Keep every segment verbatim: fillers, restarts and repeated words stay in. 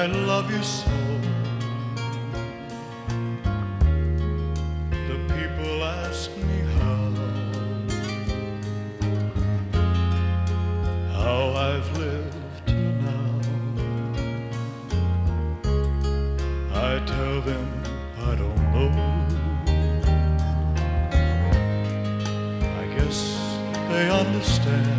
I love you so. The people ask me how, how I've lived till now. I tell them I don't know. I guess they understand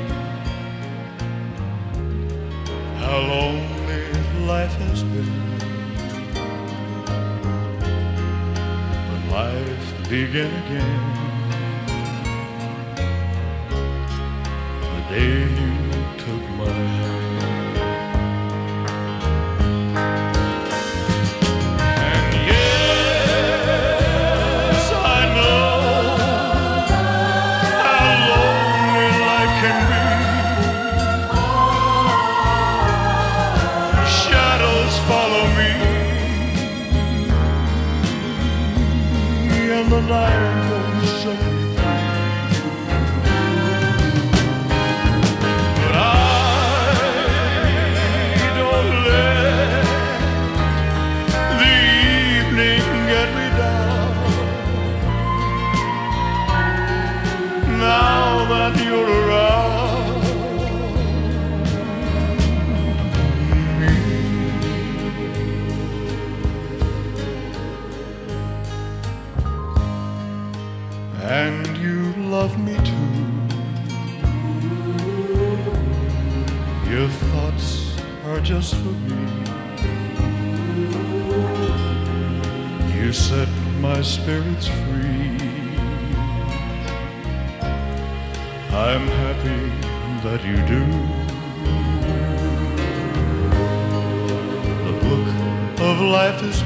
how lonely life has been. But life began again the day you took my hand. And yes, I know how lonely life can be. Follow me, and the night won't set me free. But I don't let the evening get me down. Now that you're around, and you love me too. Your thoughts are just for me. You set my spirits free. I'm happy that you do. The book of life is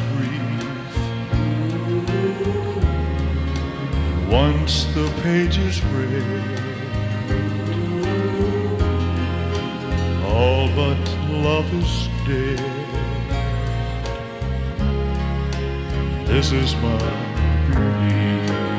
once the page is read, all but love is dead. This is my belief.